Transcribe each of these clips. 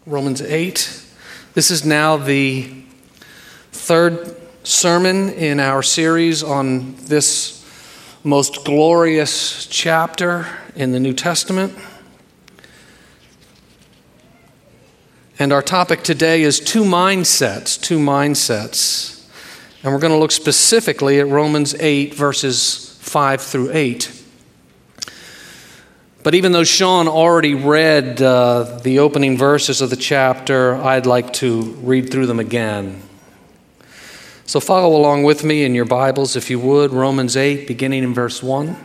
Romans 8. This is now the third sermon in our series on this most glorious chapter in the New Testament. And our topic today is two mindsets. And we're going to look specifically at Romans 8, verses 5 through 8. But even though Sean already read the opening verses of the chapter, I'd like to read through them again. So follow along with me in your Bibles, if you would. Romans 8, beginning in verse 1.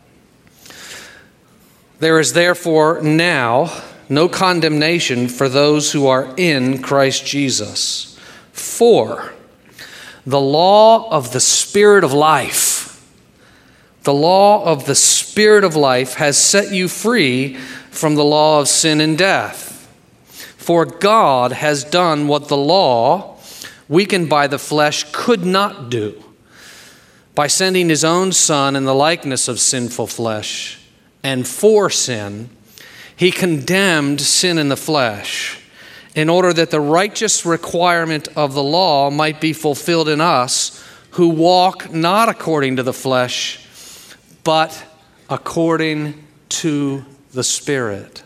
There is therefore now no condemnation for those who are in Christ Jesus. For the law of the Spirit of life, the law of the Spirit of life has set you free from the law of sin and death. For God has done what the law, weakened by the flesh, could not do, by sending his own Son in the likeness of sinful flesh. And for sin, he condemned sin in the flesh, in order that the righteous requirement of the law might be fulfilled in us, who walk not according to the flesh, but according to the Spirit.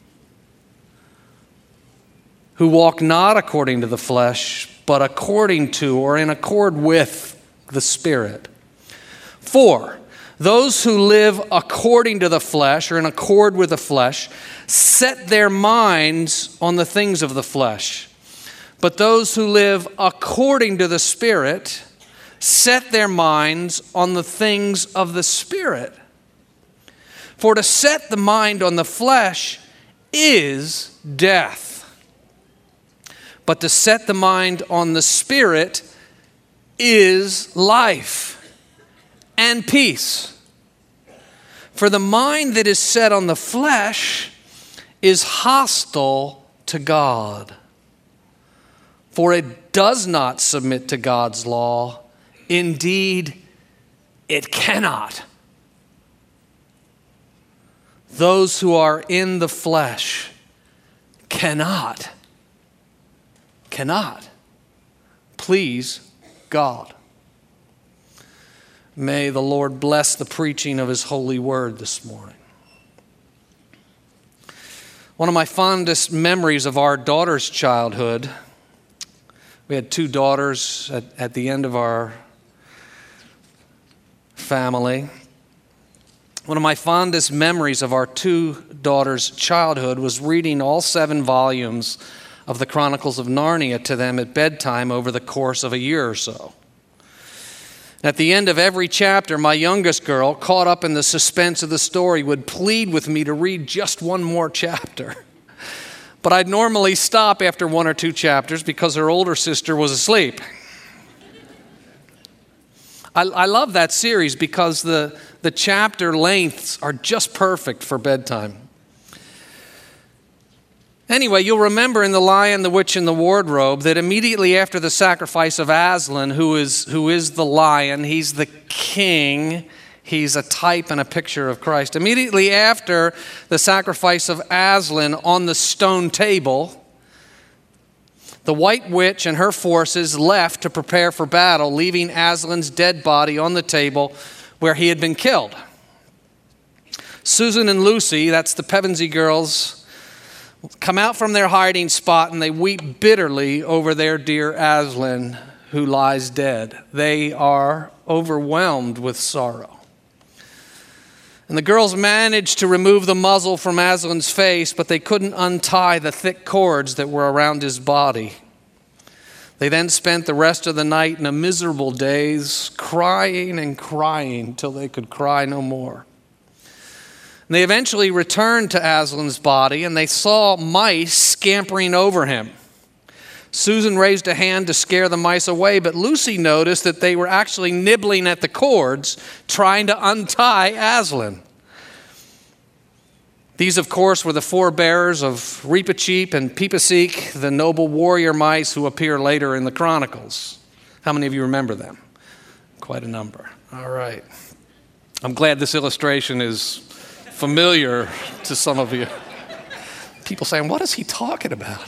Who walk not according to the flesh, but according to or in accord with the Spirit. For those who live according to the flesh or in accord with the flesh set their minds on the things of the flesh. But those who live according to the Spirit set their minds on the things of the Spirit. For to set the mind on the flesh is death, but to set the mind on the Spirit is life and peace. For the mind that is set on the flesh is hostile to God, for it does not submit to God's law. Indeed, it cannot. Those who are in the flesh cannot please God. May the Lord bless the preaching of his holy word this morning. One of my fondest memories of our daughter's childhood, we had two daughters at the end of our family. One of my fondest memories of our two daughters' childhood was reading all 7 volumes of the Chronicles of Narnia to them at bedtime over the course of a year or so. At the end of every chapter, my youngest girl, caught up in the suspense of the story, would plead with me to read just one more chapter. But I'd normally stop after 1 or 2 chapters because her older sister was asleep. I love that series because the chapter lengths are just perfect for bedtime. Anyway, you'll remember in The Lion, the Witch, and the Wardrobe that immediately after the sacrifice of Aslan, who is the lion, he's the king, he's a type and a picture of Christ. Immediately after the sacrifice of Aslan on the stone table, the White Witch and her forces left to prepare for battle, leaving Aslan's dead body on the table where he had been killed. Susan and Lucy, that's the Pevensey girls, come out from their hiding spot and they weep bitterly over their dear Aslan who lies dead. They are overwhelmed with sorrow. And the girls managed to remove the muzzle from Aslan's face, but they couldn't untie the thick cords that were around his body. They then spent the rest of the night in a miserable daze, crying and crying till they could cry no more. And they eventually returned to Aslan's body, and they saw mice scampering over him. Susan raised a hand to scare the mice away, but Lucy noticed that they were actually nibbling at the cords, trying to untie Aslan. These, of course, were the forebearers of Reepicheep and Peepiseek, the noble warrior mice who appear later in the Chronicles. How many of you remember them? Quite a number. All right. I'm glad this illustration is familiar to some of you. people saying, what is he talking about?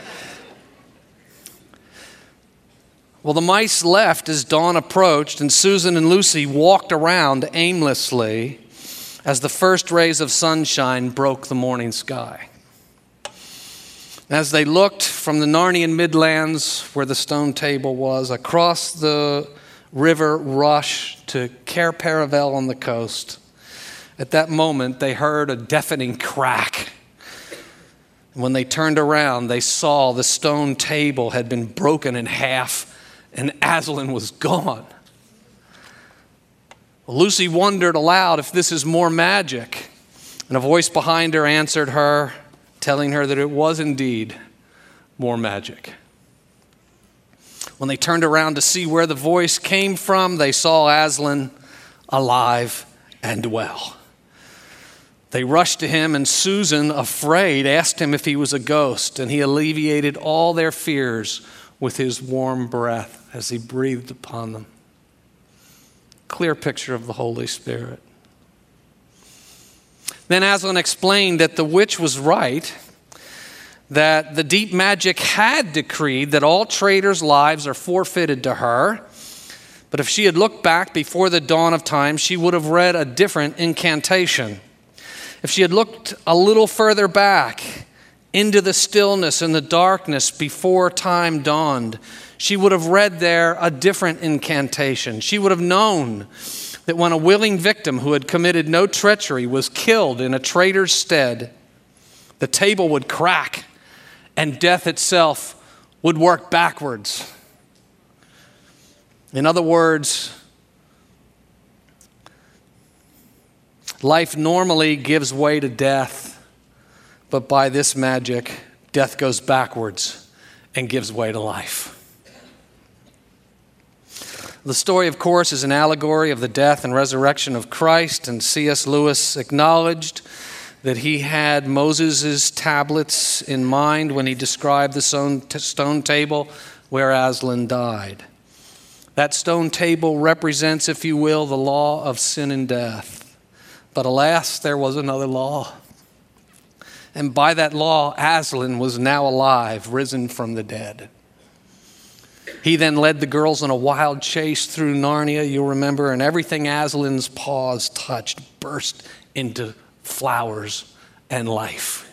Well, the mice left as dawn approached, and Susan and Lucy walked around aimlessly as the first rays of sunshine broke the morning sky. As they looked from the Narnian Midlands, where the stone table was, across the river Rush to Cair Paravel on the coast, at that moment they heard a deafening crack. And when they turned around, they saw the stone table had been broken in half and Aslan was gone. Lucy wondered aloud if this is more magic, and a voice behind her answered her, telling her that it was indeed more magic. When they turned around to see where the voice came from, they saw Aslan alive and well. They rushed to him, and Susan, afraid, asked him if he was a ghost, and he alleviated all their fears with his warm breath as he breathed upon them. Clear picture of the Holy Spirit. Then Aslan explained that the witch was right, that the deep magic had decreed that all traitors' lives are forfeited to her. But if she had looked back before the dawn of time, she would have read a different incantation. If she had looked a little further back into the stillness and the darkness before time dawned, she would have read there a different incantation. She would have known that when a willing victim who had committed no treachery was killed in a traitor's stead, the table would crack and death itself would work backwards. In other words, life normally gives way to death, but by this magic, death goes backwards and gives way to life. The story, of course, is an allegory of the death and resurrection of Christ, and C.S. Lewis acknowledged that he had Moses' tablets in mind when he described the stone table where Aslan died. That stone table represents, if you will, the law of sin and death. But alas, there was another law. And by that law, Aslan was now alive, risen from the dead. He then led the girls on a wild chase through Narnia, you'll remember, and everything Aslan's paws touched burst into flowers and life.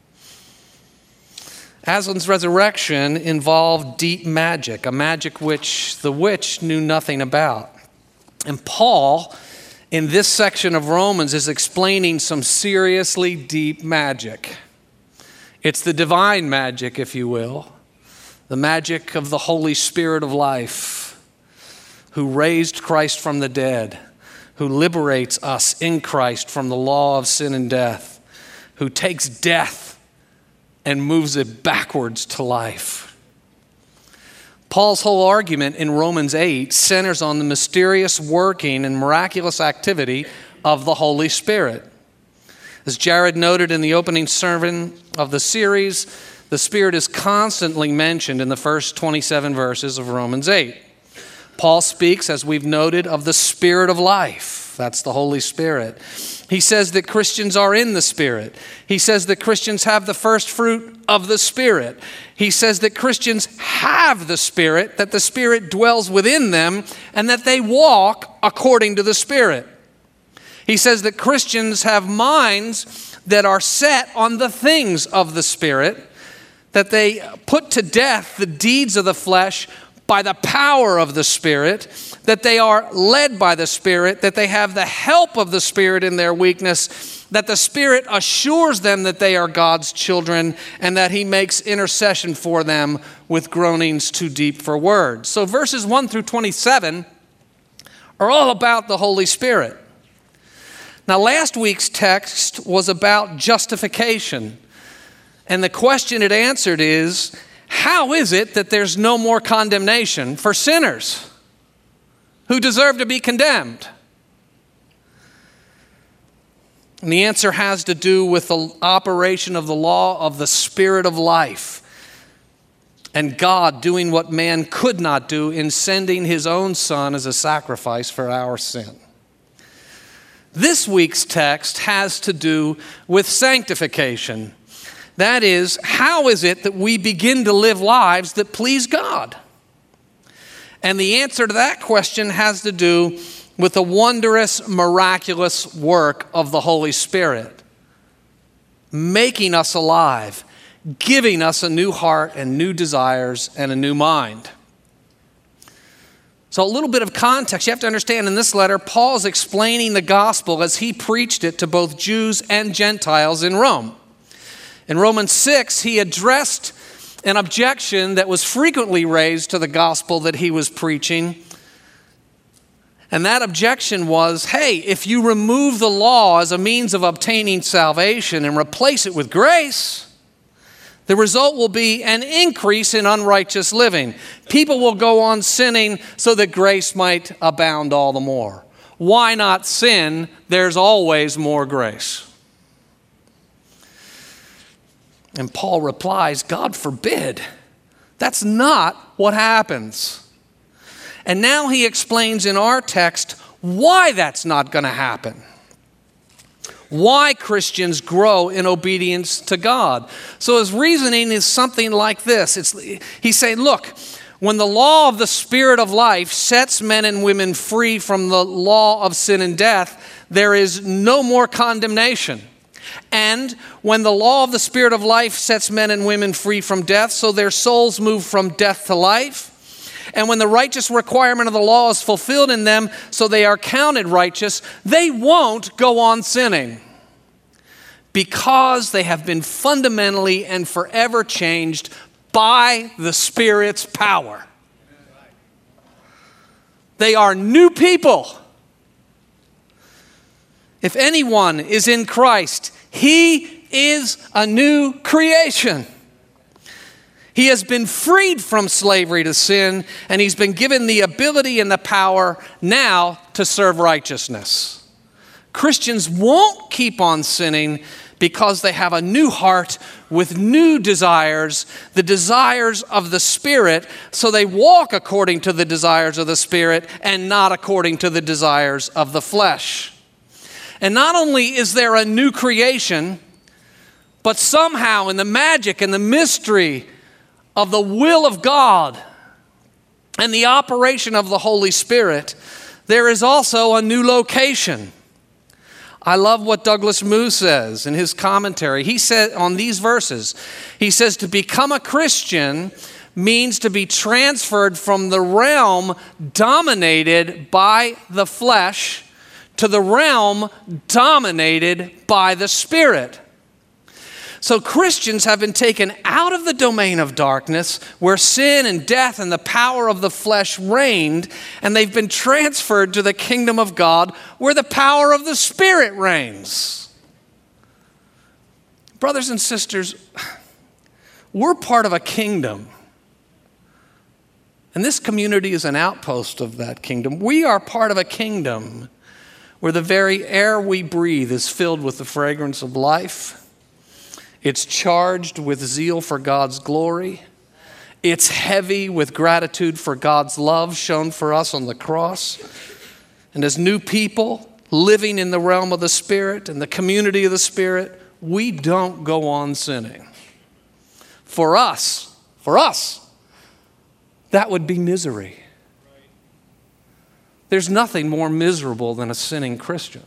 Aslan's resurrection involved deep magic, a magic which the witch knew nothing about. And Paul, in this section of Romans, is explaining some seriously deep magic. It's the divine magic, if you will. The magic of the Holy Spirit of life, who raised Christ from the dead, who liberates us in Christ from the law of sin and death, who takes death and moves it backwards to life. Paul's whole argument in Romans 8 centers on the mysterious working and miraculous activity of the Holy Spirit. As Jared noted in the opening sermon of the series, the Spirit is constantly mentioned in the first 27 verses of Romans 8. Paul speaks, as we've noted, of the Spirit of life. That's the Holy Spirit. He says that Christians are in the Spirit. He says that Christians have the first fruit of the Spirit. He says that Christians have the Spirit, that the Spirit dwells within them, and that they walk according to the Spirit. He says that Christians have minds that are set on the things of the Spirit, that they put to death the deeds of the flesh by the power of the Spirit, that they are led by the Spirit, that they have the help of the Spirit in their weakness, that the Spirit assures them that they are God's children, and that He makes intercession for them with groanings too deep for words. So verses 1 through 27 are all about the Holy Spirit. Now, last week's text was about justification. And the question it answered is, how is it that there's no more condemnation for sinners who deserve to be condemned? And the answer has to do with the operation of the law of the Spirit of life and God doing what man could not do in sending His own Son as a sacrifice for our sin. This week's text has to do with sanctification. That is, how is it that we begin to live lives that please God? And the answer to that question has to do with the wondrous, miraculous work of the Holy Spirit, making us alive, giving us a new heart and new desires and a new mind. So a little bit of context. You have to understand in this letter, Paul's explaining the gospel as he preached it to both Jews and Gentiles in Rome. In Romans 6, he addressed an objection that was frequently raised to the gospel that he was preaching. And that objection was, hey, if you remove the law as a means of obtaining salvation and replace it with grace, the result will be an increase in unrighteous living. People will go on sinning so that grace might abound all the more. Why not sin? There's always more grace. And Paul replies, God forbid. That's not what happens. And now he explains in our text why that's not going to happen. Why Christians grow in obedience to God. So his reasoning is something like this. He's saying, look, when the law of the Spirit of life sets men and women free from the law of sin and death, there is no more condemnation. And when the law of the Spirit of life sets men and women free from death, so their souls move from death to life. And when the righteous requirement of the law is fulfilled in them, so they are counted righteous, they won't go on sinning because they have been fundamentally and forever changed by the Spirit's power. They are new people. If anyone is in Christ, he is a new creation. He has been freed from slavery to sin, and he's been given the ability and the power now to serve righteousness. Christians won't keep on sinning because they have a new heart with new desires, the desires of the Spirit, so they walk according to the desires of the Spirit and not according to the desires of the flesh. And not only is there a new creation, but somehow in the magic and the mystery of the will of God and the operation of the Holy Spirit, there is also a new location. I love what Douglas Moo says in his commentary. He said on these verses, he says, to become a Christian means to be transferred from the realm dominated by the flesh to the realm dominated by the Spirit. So Christians have been taken out of the domain of darkness where sin and death and the power of the flesh reigned, and they've been transferred to the kingdom of God where the power of the Spirit reigns. Brothers and sisters, we're part of a kingdom. And this community is an outpost of that kingdom. We are part of a kingdom where the very air we breathe is filled with the fragrance of life. It's charged with zeal for God's glory. It's heavy with gratitude for God's love shown for us on the cross. And as new people living in the realm of the Spirit and the community of the Spirit, we don't go on sinning. For us, that would be misery. There's nothing more miserable than a sinning Christian.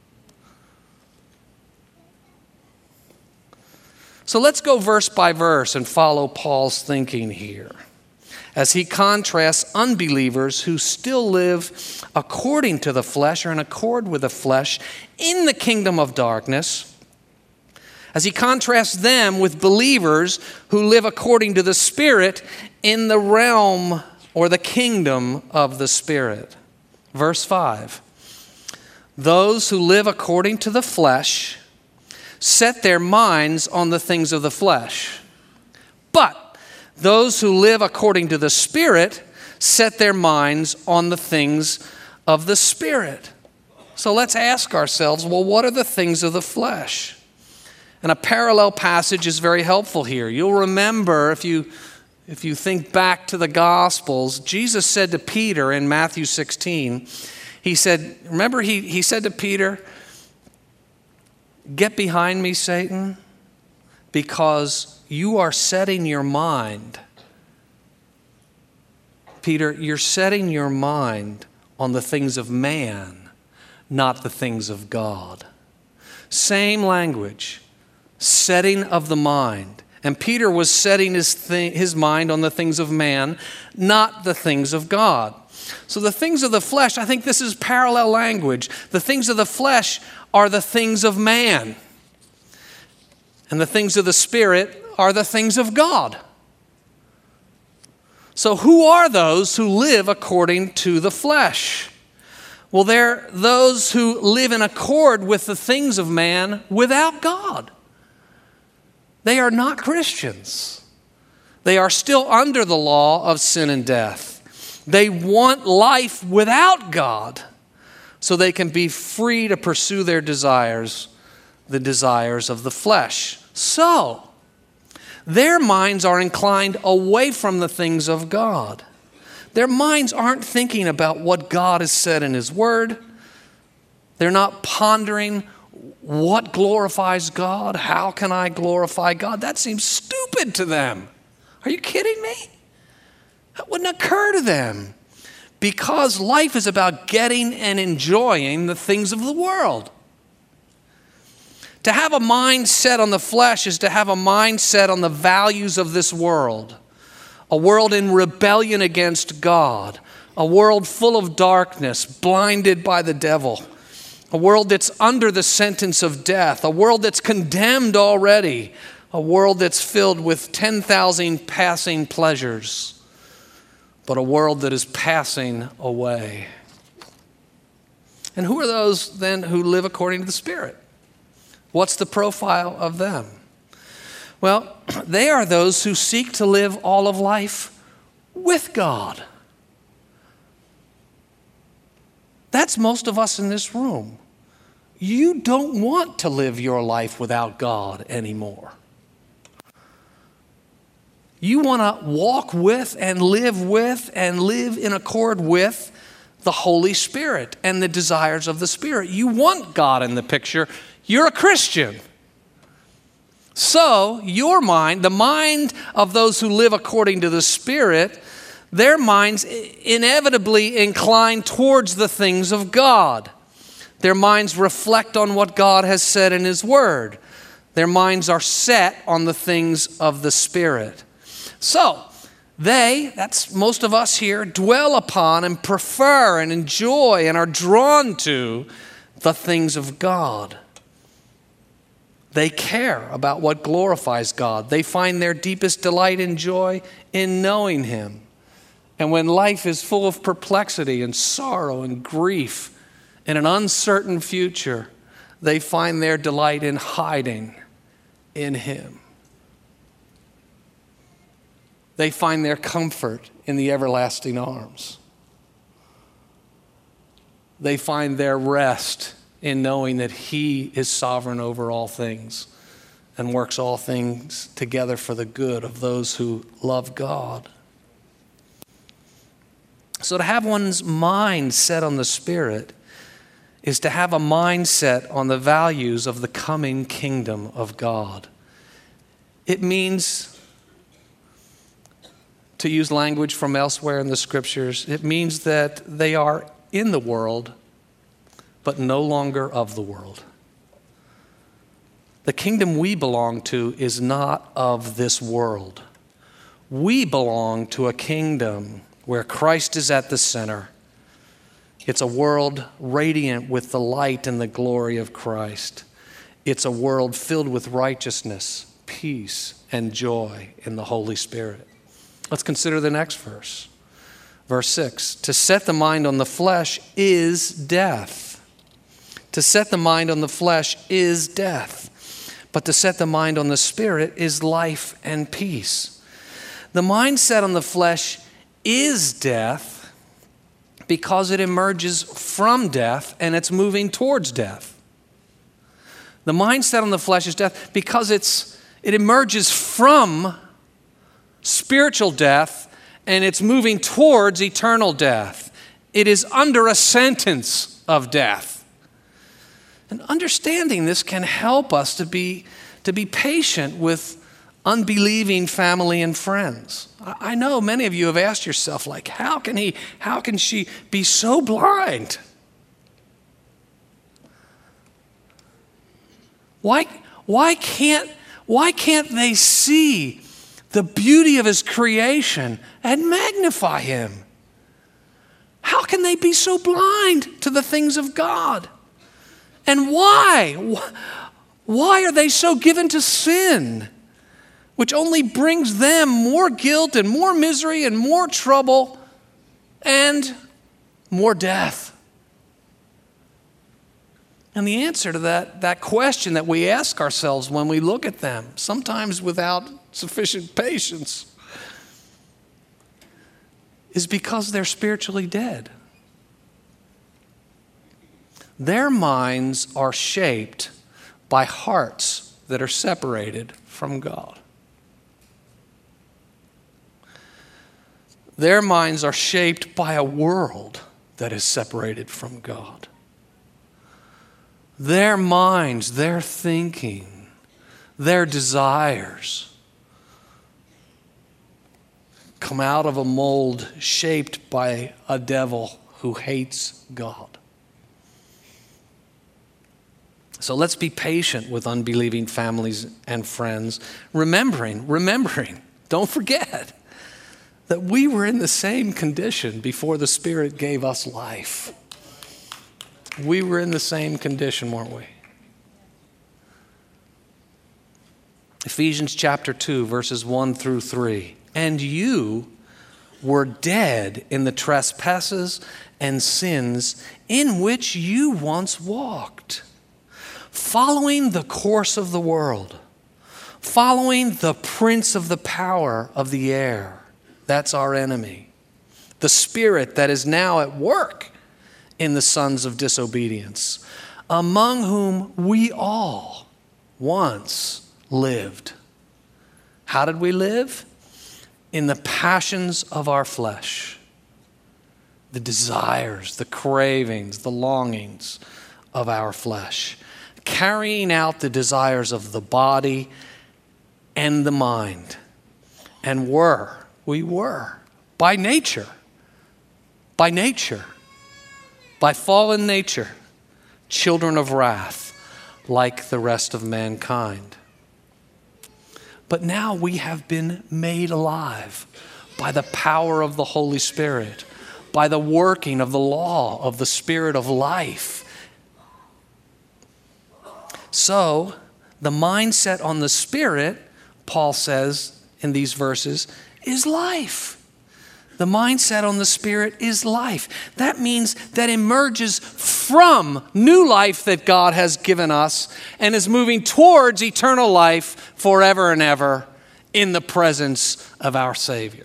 So let's go verse by verse and follow Paul's thinking here as he contrasts unbelievers who still live according to the flesh or in accord with the flesh in the kingdom of darkness, as he contrasts them with believers who live according to the Spirit in the realm or the kingdom of the Spirit. Verse 5, those who live according to the flesh set their minds on the things of the flesh. But those who live according to the Spirit set their minds on the things of the Spirit. So let's ask ourselves, well, what are the things of the flesh? And a parallel passage is very helpful here. You'll remember, if you think back to the Gospels, Jesus said to Peter in Matthew 16, he said, remember he said to Peter, get behind me, Satan. because you are setting your mind, Peter, you're setting your mind on the things of man, not the things of God. Same language, setting of the mind. And Peter was setting his mind on the things of man, not the things of God. So the things of the flesh, I think this is parallel language. The things of the flesh are the things of man. And the things of the Spirit are the things of God. So who are those who live according to the flesh? Well, they're those who live in accord with the things of man without God. They are not Christians. They are still under the law of sin and death. They want life without God so they can be free to pursue their desires, the desires of the flesh. So, their minds are inclined away from the things of God. Their minds aren't thinking about what God has said in His Word. They're not pondering what glorifies God. How can I glorify God? That seems stupid to them. Are you kidding me? That wouldn't occur to them. Because life is about getting and enjoying the things of the world. To have a mind set on the flesh is to have a mind set on the values of this world. A world in rebellion against God. A world full of darkness, blinded by the devil. A world that's under the sentence of death. A world that's condemned already. A world that's filled with 10,000 passing pleasures. But a world that is passing away. And who are those then who live according to the Spirit? What's the profile of them? Well, they are those who seek to live all of life with God. That's most of us in this room. You don't want to live your life without God anymore. You want to walk with and live in accord with the Holy Spirit and the desires of the Spirit. You want God in the picture. You're a Christian. So your mind, the mind of those who live according to the Spirit, their minds inevitably incline towards the things of God. Their minds reflect on what God has said in His Word. Their minds are set on the things of the Spirit. So that's most of us here, dwell upon and prefer and enjoy and are drawn to the things of God. They care about what glorifies God. They find their deepest delight and joy in knowing Him. And when life is full of perplexity and sorrow and grief and an uncertain future, they find their delight in hiding in Him. They find their comfort in the everlasting arms. They find their rest in knowing that He is sovereign over all things and works all things together for the good of those who love God. So to have one's mind set on the Spirit is to have a mindset on the values of the coming kingdom of God. It means, to use language from elsewhere in the Scriptures, it means that they are in the world, but no longer of the world. The kingdom we belong to is not of this world. We belong to a kingdom where Christ is at the center. It's a world radiant with the light and the glory of Christ. It's a world filled with righteousness, peace, and joy in the Holy Spirit. Let's consider the next verse. Verse 6, to set the mind on the flesh is death. To set the mind on the flesh is death, but to set the mind on the Spirit is life and peace. The mind set on the flesh is death because it emerges from death and it's moving towards death. The mind set on the flesh is death because it emerges from spiritual death and it's moving towards eternal death. It is under a sentence of death. And understanding this can help us to be to be patient with unbelieving family and friends. I know many of you have asked yourself, like, how can she be so blind? Why can't they see the beauty of his creation and magnify him? How can they be so blind to the things of God? And why? Why are they so given to sin, which only brings them more guilt and more misery and more trouble and more death? And the answer to that question that we ask ourselves when we look at them, sometimes without sufficient patience, is because they're spiritually dead. Their minds are shaped by hearts that are separated from God. Their minds are shaped by a world that is separated from God. Their minds, their thinking, their desires come out of a mold shaped by a devil who hates God. So let's be patient with unbelieving families and friends, remembering, don't forget that we were in the same condition before the Spirit gave us life. We were in the same condition, weren't we? Ephesians chapter 2, verses 1 through 3. And you were dead in the trespasses and sins in which you once walked, following the course of the world, following the prince of the power of the air. That's our enemy. The spirit that is now at work in the sons of disobedience, among whom we all once lived. How did we live? In the passions of our flesh, the desires, the cravings, the longings of our flesh, carrying out the desires of the body and the mind. And we were, by nature, by fallen nature, children of wrath, like the rest of mankind. But now we have been made alive by the power of the Holy Spirit, by the working of the law of the Spirit of life. So, the mindset on the Spirit, Paul says in these verses, is life. The mindset on the Spirit is life. That means that emerges from new life that God has given us and is moving towards eternal life forever and ever in the presence of our Savior.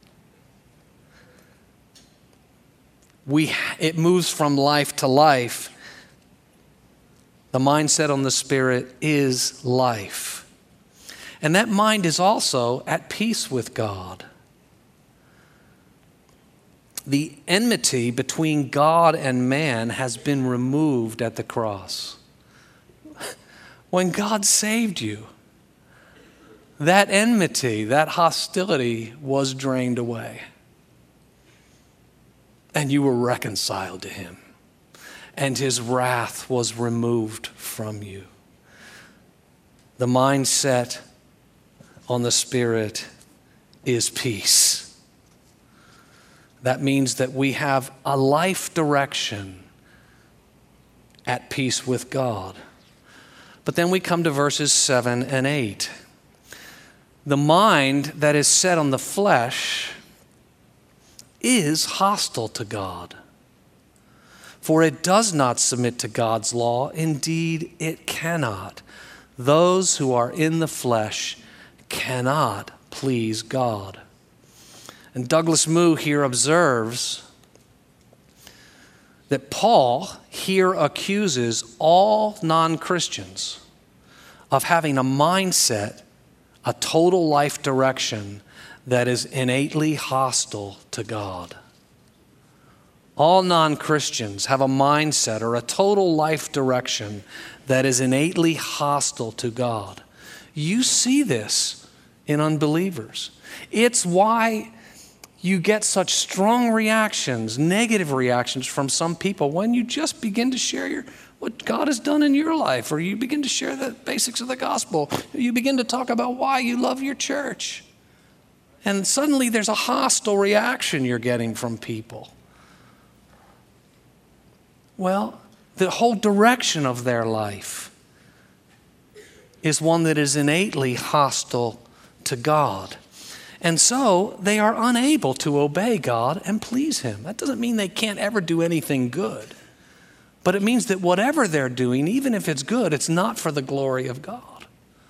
It moves from life to life. The mindset on the Spirit is life. And that mind is also at peace with God. The enmity between God and man has been removed at the cross. When God saved you, that enmity, that hostility was drained away. And you were reconciled to him. And his wrath was removed from you. The mindset on the Spirit is peace. That means that we have a life direction at peace with God. But then we come to verses 7 and 8. The mind that is set on the flesh is hostile to God, for it does not submit to God's law. Indeed, it cannot. Those who are in the flesh cannot please God. And Douglas Moo here observes that Paul here accuses all non-Christians of having a mindset, a total life direction that is innately hostile to God. All non-Christians have a mindset or a total life direction that is innately hostile to God. You see this in unbelievers. It's why you get such strong reactions, negative reactions from some people when you just begin to share what God has done in your life, or you begin to share the basics of the gospel. You begin to talk about why you love your church. And suddenly there's a hostile reaction you're getting from people. Well, the whole direction of their life is one that is innately hostile to God. And so they are unable to obey God and please Him. That doesn't mean they can't ever do anything good. But it means that whatever they're doing, even if it's good, it's not for the glory of God.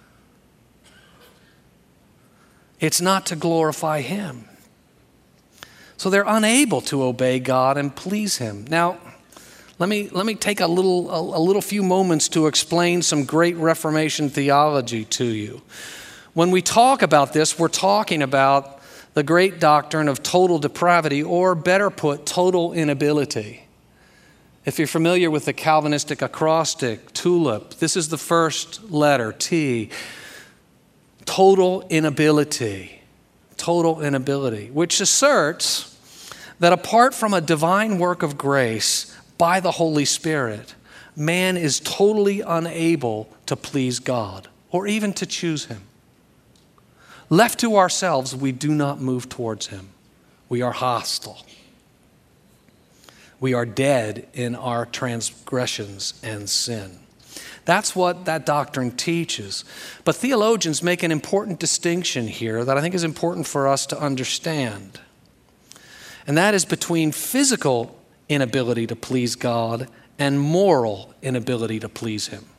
It's not to glorify Him. So they're unable to obey God and please Him. Now, let me take a little few moments to explain some great Reformation theology to you. When we talk about this, we're talking about the great doctrine of total depravity, or better put, total inability. If you're familiar with the Calvinistic acrostic, TULIP, this is the first letter, T. Total inability, which asserts that apart from a divine work of grace by the Holy Spirit, man is totally unable to please God or even to choose Him. Left to ourselves, we do not move towards Him. We are hostile. We are dead in our transgressions and sin. That's what that doctrine teaches. But theologians make an important distinction here that I think is important for us to understand. And that is between physical inability to please God and moral inability to please Him.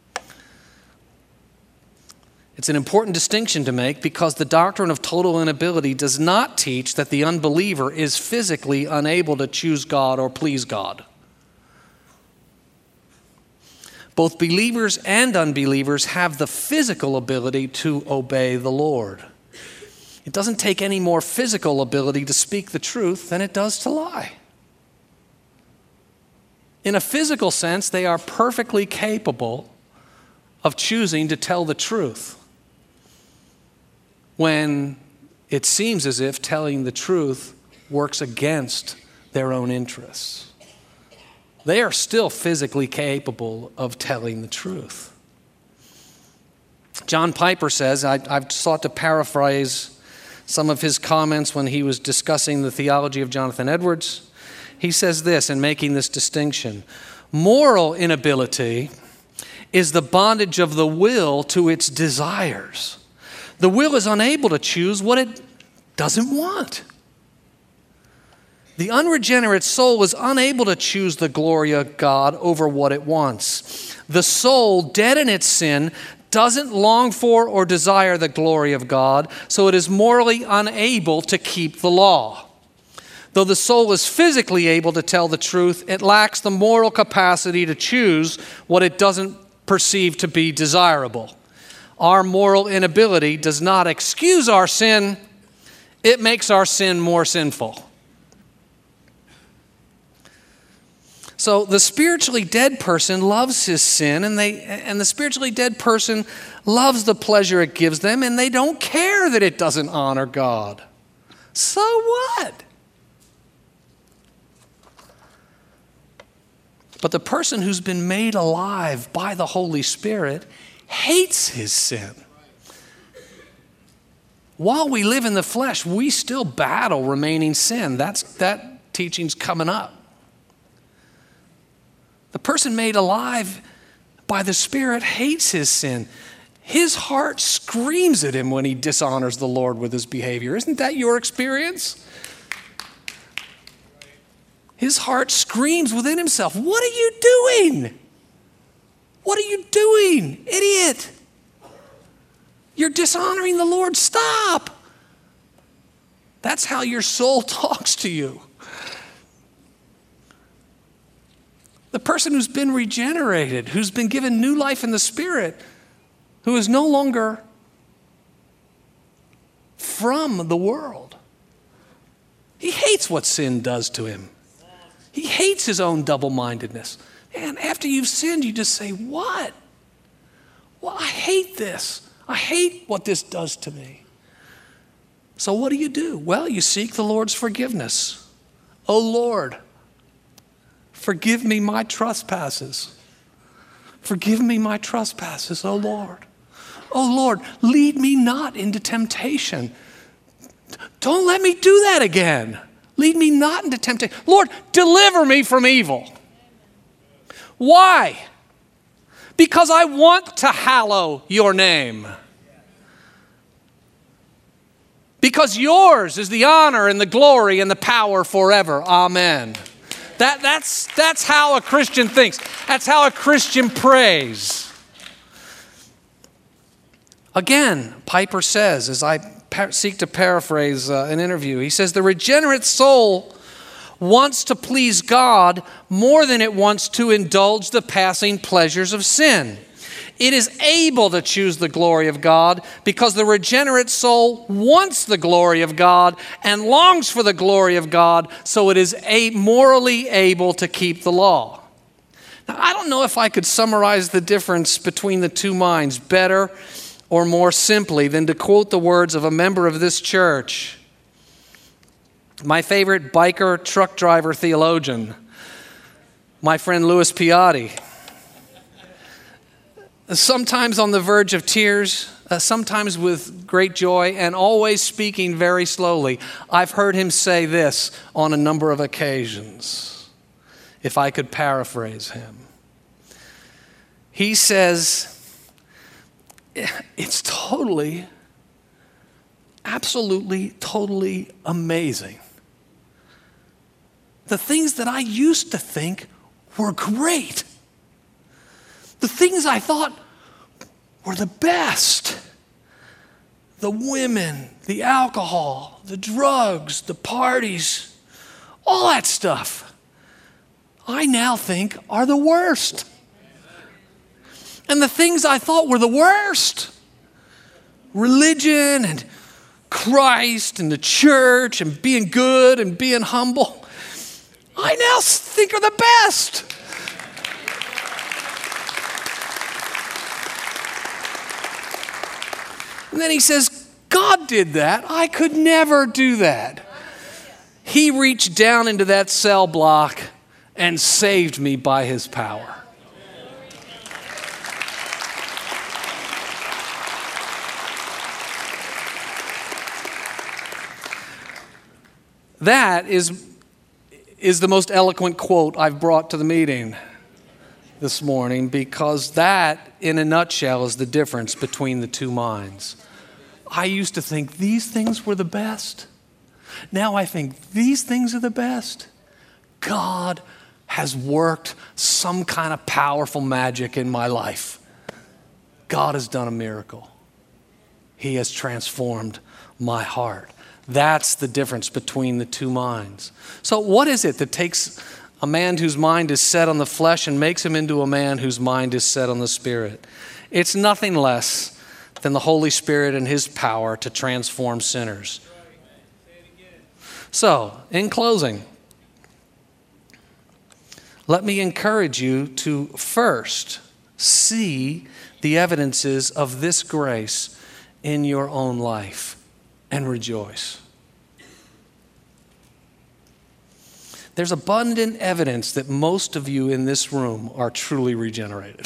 It's an important distinction to make because the doctrine of total inability does not teach that the unbeliever is physically unable to choose God or please God. Both believers and unbelievers have the physical ability to obey the Lord. It doesn't take any more physical ability to speak the truth than it does to lie. In a physical sense, they are perfectly capable of choosing to tell the truth when it seems as if telling the truth works against their own interests. They are still physically capable of telling the truth. John Piper says, I've sought to paraphrase some of his comments when he was discussing the theology of Jonathan Edwards. He says this in making this distinction: moral inability is the bondage of the will to its desires. The will is unable to choose what it doesn't want. The unregenerate soul is unable to choose the glory of God over what it wants. The soul, dead in its sin, doesn't long for or desire the glory of God, so it is morally unable to keep the law. Though the soul is physically able to tell the truth, it lacks the moral capacity to choose what it doesn't perceive to be desirable. Our moral inability does not excuse our sin, it makes our sin more sinful. So the spiritually dead person loves his sin, and the spiritually dead person loves the pleasure it gives them, and they don't care that it doesn't honor God. So what? But the person who's been made alive by the Holy Spirit hates his sin. While we live in the flesh, we still battle remaining sin. That teaching's coming up. The person made alive by the Spirit hates his sin. His heart screams at him when he dishonors the Lord with his behavior. Isn't that your experience? His heart screams within himself, "What are you doing? What are you doing, idiot? You're dishonoring the Lord. Stop." That's how your soul talks to you. The person who's been regenerated, who's been given new life in the Spirit, who is no longer from the world, he hates what sin does to him. He hates his own double-mindedness. And after you've sinned, you just say, "What? Well, I hate this. I hate what this does to me. So what do? Well, you seek the Lord's forgiveness. Oh Lord, forgive me my trespasses. Forgive me my trespasses, oh Lord. Oh Lord, lead me not into temptation. Don't let me do that again. Lead me not into temptation. Lord, deliver me from evil. Why? Because I want to hallow your name. Because yours is the honor and the glory and the power forever. Amen. That's how a Christian thinks. That's how a Christian prays. Again, Piper says, as I seek to paraphrase an interview, he says, the regenerate soul wants to please God more than it wants to indulge the passing pleasures of sin. It is able to choose the glory of God because the regenerate soul wants the glory of God and longs for the glory of God, so it is morally able to keep the law. Now, I don't know if I could summarize the difference between the two minds better or more simply than to quote the words of a member of this church, my favorite biker truck driver theologian, my friend Louis Piatti. Sometimes on the verge of tears, sometimes with great joy, and always speaking very slowly. I've heard him say this on a number of occasions, if I could paraphrase him. He says, it's totally, absolutely, totally amazing. The things that I used to think were great, the things I thought were the best, the women, the alcohol, the drugs, the parties, all that stuff, I now think are the worst. And the things I thought were the worst, religion and Christ and the church and being good and being humble, I now think are the best. And then he says, God did that. I could never do that. He reached down into that cell block and saved me by his power. That is the most eloquent quote I've brought to the meeting this morning, because that, in a nutshell, is the difference between the two minds. I used to think these things were the best. Now I think these things are the best. God has worked some kind of powerful magic in my life. God has done a miracle. He has transformed my heart. That's the difference between the two minds. So what is it that takes a man whose mind is set on the flesh and makes him into a man whose mind is set on the Spirit? It's nothing less than the Holy Spirit and his power to transform sinners. So, in closing, let me encourage you to first see the evidences of this grace in your own life and rejoice. There's abundant evidence that most of you in this room are truly regenerated.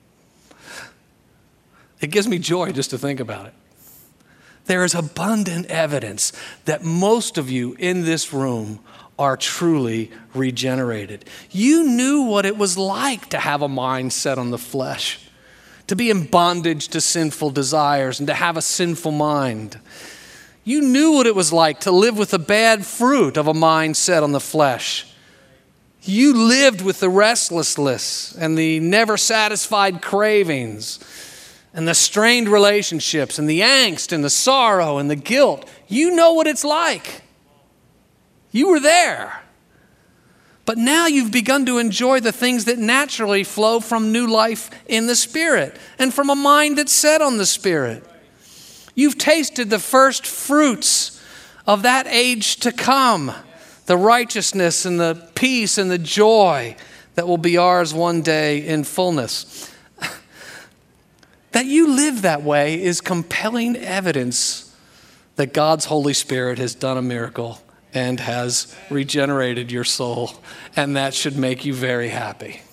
It gives me joy just to think about it. There is abundant evidence that most of you in this room are truly regenerated. You knew what it was like to have a mind set on the flesh, to be in bondage to sinful desires and to have a sinful mind. You knew what it was like to live with the bad fruit of a mind set on the flesh. You lived with the restlessness and the never satisfied cravings and the strained relationships and the angst and the sorrow and the guilt. You know what it's like. You were there. But now you've begun to enjoy the things that naturally flow from new life in the Spirit and from a mind that's set on the Spirit. You've tasted the first fruits of that age to come, the righteousness and the peace and the joy that will be ours one day in fullness. That you live that way is compelling evidence that God's Holy Spirit has done a miracle and has regenerated your soul. And that should make you very happy.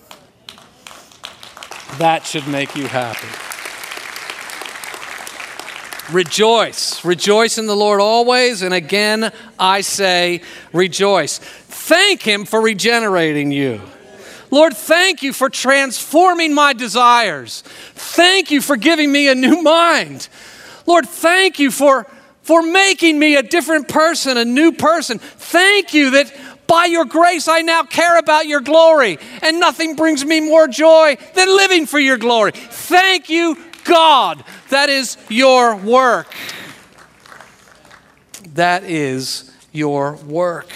That should make you happy. Rejoice. Rejoice in the Lord always. And again, I say rejoice. Thank Him for regenerating you. Lord, thank you for transforming my desires. Thank you for giving me a new mind. Lord, thank you for making me a different person, a new person. Thank you that by your grace I now care about your glory, and nothing brings me more joy than living for your glory. Thank you, God. That is your work. That is your work.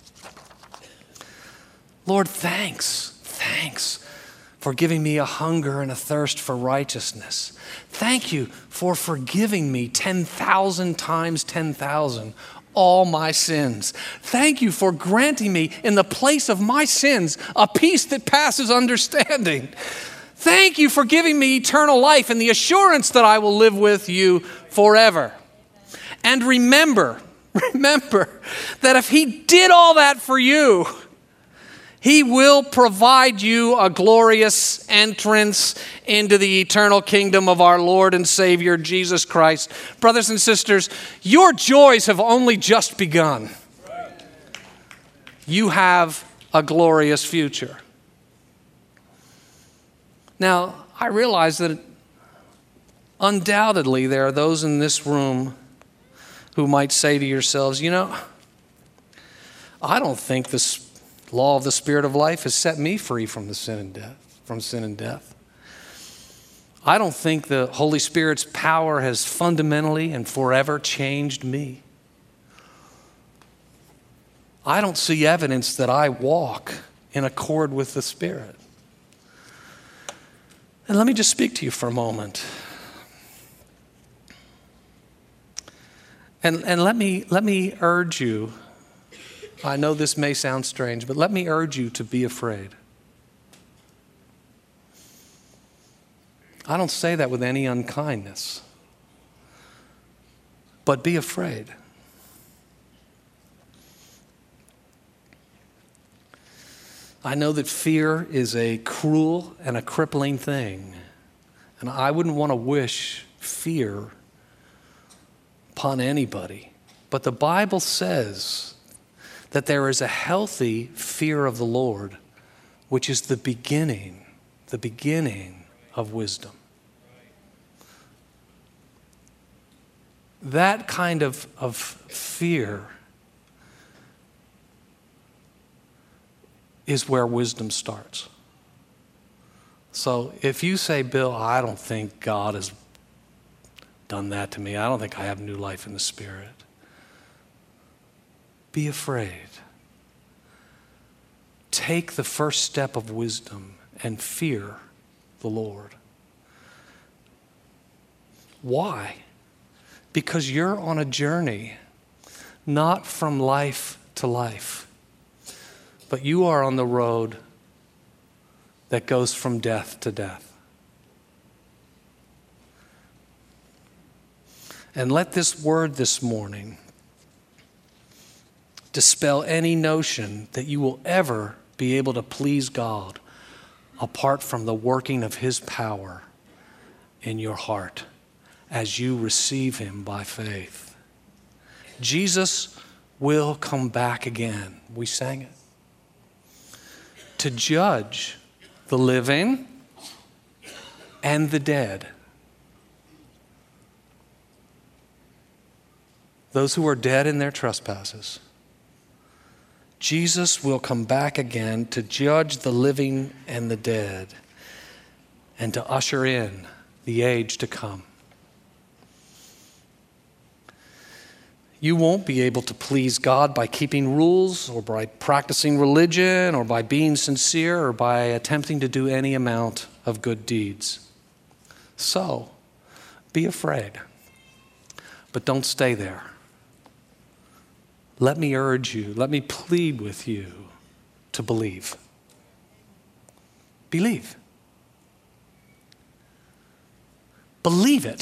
Lord, thanks. Thanks for giving me a hunger and a thirst for righteousness. Thank you for forgiving me 10,000 times 10,000 all my sins. Thank you for granting me in the place of my sins a peace that passes understanding. Thank you for giving me eternal life and the assurance that I will live with you forever. And remember that if He did all that for you, He will provide you a glorious entrance into the eternal kingdom of our Lord and Savior, Jesus Christ. Brothers and sisters, your joys have only just begun. You have a glorious future. Now, I realize that undoubtedly there are those in this room who might say to yourselves, I don't think this law of the Spirit of life has set me free from sin and death. I don't think the Holy Spirit's power has fundamentally and forever changed me. I don't see evidence that I walk in accord with the Spirit. And let me just speak to you for a moment. And let me urge you. I know this may sound strange, but let me urge you to be afraid. I don't say that with any unkindness, but be afraid. I know that fear is a cruel and a crippling thing, and I wouldn't want to wish fear upon anybody. But the Bible says that there is a healthy fear of the Lord, which is the beginning of wisdom. That kind of fear is where wisdom starts. So if you say, Bill, I don't think God has done that to me. I don't think I have new life in the Spirit. Be afraid. Take the first step of wisdom and fear the Lord. Why? Because you're on a journey, not from life to life, but you are on the road that goes from death to death. And let this word this morning dispel any notion that you will ever be able to please God apart from the working of His power in your heart as you receive Him by faith. Jesus will come back again. We sang it. To judge the living and the dead. Those who are dead in their trespasses. Jesus will come back again to judge the living and the dead and to usher in the age to come. You won't be able to please God by keeping rules or by practicing religion or by being sincere or by attempting to do any amount of good deeds. So, be afraid, but don't stay there. Let me urge you, let me plead with you to believe. Believe. Believe it.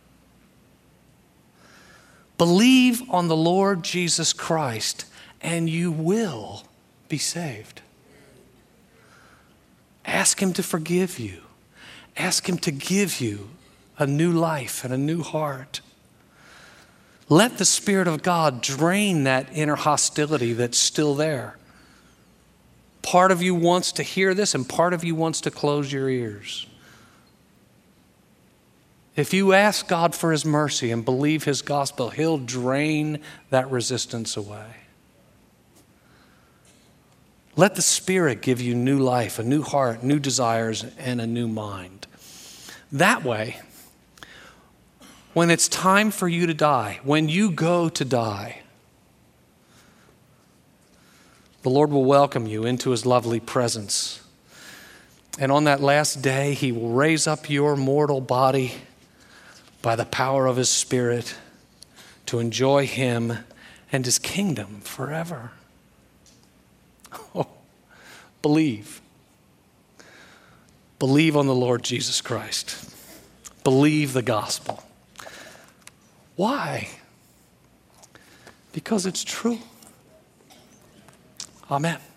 Believe on the Lord Jesus Christ, and you will be saved. Ask him to forgive you. Ask him to give you a new life and a new heart. Let the Spirit of God drain that inner hostility that's still there. Part of you wants to hear this, and part of you wants to close your ears. If you ask God for his mercy and believe his gospel, he'll drain that resistance away. Let the Spirit give you new life, a new heart, new desires, and a new mind. That way, when it's time for you to die, when you go to die, the Lord will welcome you into his lovely presence. And on that last day, he will raise up your mortal body by the power of his Spirit to enjoy him and his kingdom forever. Oh, believe. Believe on the Lord Jesus Christ. Believe the gospel. Why? Because it's true. Amen.